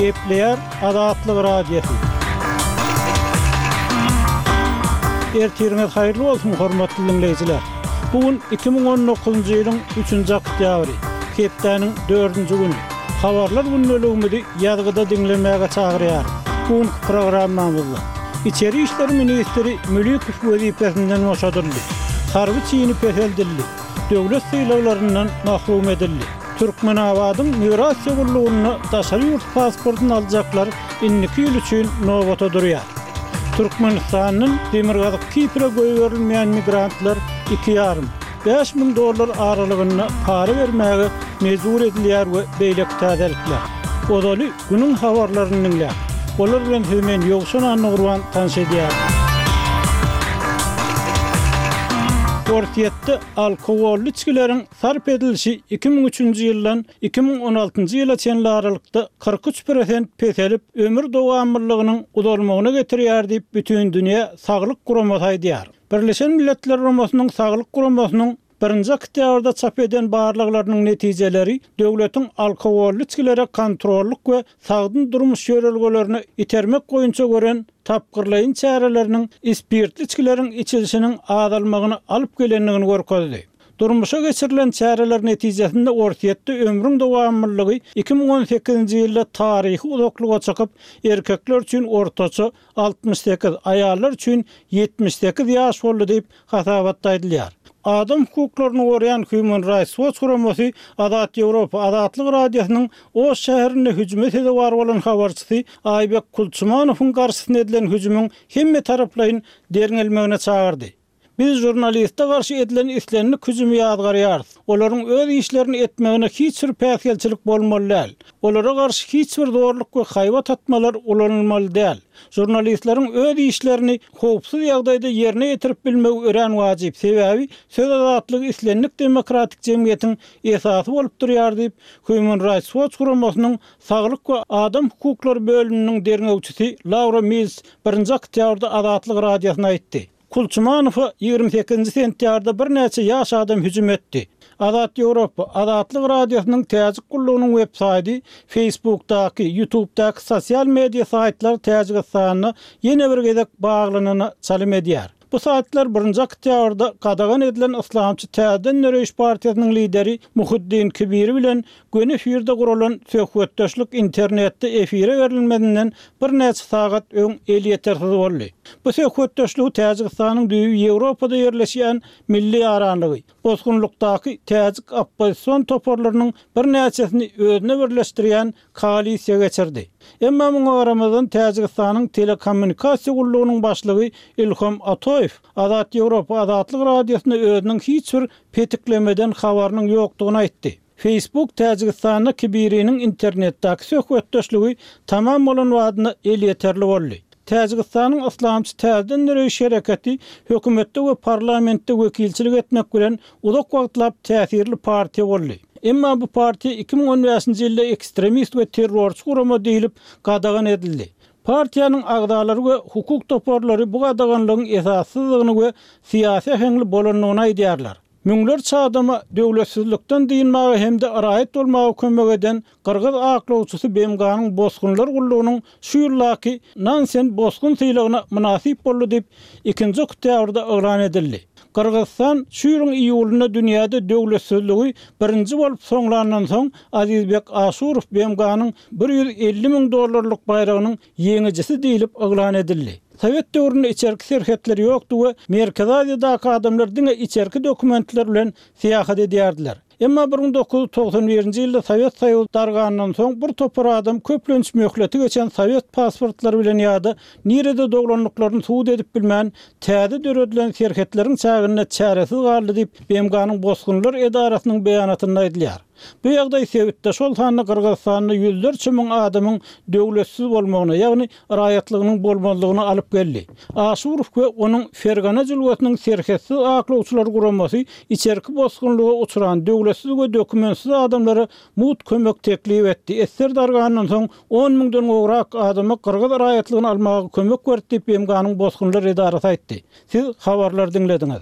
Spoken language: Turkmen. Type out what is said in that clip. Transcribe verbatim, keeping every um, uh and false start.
Kepler Adatlyk radiosu. Ertiriniz hayırlı olsun hormatly dinleyijiler. Bugün iki bin on dokuzuncu ýylyň üçünji oktýabry, Keplerniň dördünji güni. Habarlar günnäligimizi ýazgyda dinlemäge çagyrýar. Bugün programmamyzda İçeri İşler Ministri Mülükov wezipesinden boşadyldy. Harby çyny peheldildi. Döwlet sylalaryndan mahrum edildi. Türkmenabadyň migrasiýa gurulugyny daşary ýurt pasportuny aljaklar iki ýyl üçin nowata durýar. Türkmenistanyň Demirgazyk Kipre goýurilmeýän migrantlar iki ýarym beş ming dollar aralygyna para bermäge mejbur edilýär we beýlek täzelikler. Odaly günüň habarlaryny dinlär. Olar bilen hemen ýogşan anygurwan tanış edýär. Ortiýetde alkogolly içkileriň sarp edilişi iki bin üçünji ýyldan iki bin on altynjy ýyla çenli aralykda kırk üç prosent peselip ömür dowamlygynyň uzalmagyna getirýär diýip bütün dünýä Saglyk Guramasy aýdýar. Birleşen Milletler Guramasynyň Saglyk Guramasynyň birinji oktýabrda çap eden barlyklarynyň netijeleri döwletiň alkogolly içkilere kontrollyk we sagdyn durmuş ýörelgelerini itermek goýunça gören tapgyrlaýyn çäreleriniň ispirtli içkileriň içilişiniň azalmagyny alyp gelenligini görkezdi. Durmuşa geçirilen çäreler netijesinde ortiýetde ömrüň dowamlygy iki bin on sekizinji ýylda taryhy uzaklyga çykyp, erkekler üçin ortaça altmış sekiz, aýallar üçin yetmiş sekiz ýaş boldy diýip hasabatda edilýär. Adam hukuklaryny goraýan Human Rights Watch guramasy Adat Ýewropa Adatlyk radiosynyň o şäherine hüjüm edip bar bolan habarçysy Aýbek Kulçumanowyň garşysyna edilen hüjümüň hemme taraplaryň derňelmegine çagyrdy. Biz jurnalistde garşy edilen islenni hüjümi ýazgarýarys. Olaryň öz işlerini etmegine hiç bir päsgelçilik bolmaly däl. Olara garşy hiç bir zorluk we haýbat atmalar ulanylmaly däl. Jurnalistleriň öz işlerini howpsuz ýagdaýda ýerine ýetirip bilmegi ören wajyp. Sebäbi söz azatlygy islenlik demokratik jemgyýetiň esasy bolup durýar diýip Human Rights Watch guramasynyň saglyk we adam hukuklary bölüminiň derňewçisi Laura Mills birinji oktýabrda Adatlyk radiosyna aýtdy. Kulçumanow ýygrimi sekizinji sentýarda bir näçe ýaş adam hüjüm etdi. Adat Ýewropa Adatlyk radiosynyň täzik gurulugynyň web saýty, Facebookdaky, YouTubedaky sosial media saýtlar täzik sanyna ýene bir gezek baglanyny çalym edýär. Bu saatler birinji oktýabrda gadagan edilen Islamçy Täden Nöreýiş partiýasynyň lideri Muhuddin Kibiri bilen göni efirde guralan söhbetdeşlik internetde efire berilmedinden bir näçe sagat öň el ýetersiz boldy. Bu söhbetdeşligi Täjikistanyň düýü Ýewropada ýerleşýän milli aranlygy, bozgunlukdaky täzik oppozisiýon toparlarynyň bir näçesini özüne birleşdirýän koalisiýa geçirdi. Emma muňa garamazdan Täjikistanyň telekommunikasiýa gurulugynyň başlygy Ilham Atoýew Adat Ýewropa Adatlyk radiosyna özüniň hiç bir petiklemeden habarynyň ýokdugyny aýtdy. Facebook Täjikistanyň Kibiriniň internetdäki söhbetdeşligi tamam bolan wadyna el ýeterli boldy. Täjikistanyň Islamçy Täden Nöreýiş hereketi hökümetde we parlamentde wekilçilik etmek bilen uzak wagtlap täsirli partiýa boldy. Emma bu partiýa iki bin on beşinji ýylda ekstremist we terrorçy gurama diýilip gadagan edildi. Partiýanyň agdalary we hukuk toparlary bu gadaganlygyň esassyzlygyny we siýasy hängli bolanyny aýdýarlar. Müňler çağdama döwletsizlikden diýilmäge hemde araýat bolmagy kömek eden Kyrgyz aklawçysy Bemganyň bozgunlar gurulugynyň şu ýyllaky nansen bozgun syýlagyna münasip boldy diýip ikinji oktýabrda elan edildi. Kyrgyzstan şu ýylyň iýulynda dünýäde döwletsizligi birinji bolup soňlandan soň Azizbek Aşurow Bemganyň bir ýüz elli ming dollarlyk bayragynyň ýeňijisi diýilip elan edildi. Sovet döwründe içerki serhetleri ýokdy we Merkezi Aziýadaky adamlar diňe içerki dokumentler bilen seýahat edýärdiler. Emma bir bin dokuz yüz togson birinji ýylda Sovet Soýuzy dargandan soň bir topar adam köplenç möhleti geçen Sovet pasportlary bilen ýa-da nirede doglanlyklaryny suwd edip bilmän täze döredilen serhetleriň çägine çäresiz galdy diýip Bemganyň bozgunlar edarasynyň beýanatynda aýdylýar. Bu ýagdaý sebäpde şol sanyny Kyrgyzstanyň ýüzlerçe ming adamyň döwletsiz bolmagyna, ýagny raýatlygynyň bolmalygyna alyp geldi. Aşurow we onuň Fergana jülwetiniň serhetsiz aklawçylar guramasy içerki bozgunlyga uçuran döwletsiz we dokumentsiz adamlara mut kömek teklip etdi. Esser dargandan soň on mingden gowrak adamy Kyrgyz raýatlygyny almagy kömek berdi diýip Bemganyň bozgunlar edarasy aýtdy. Siz habarlar dinlediňiz.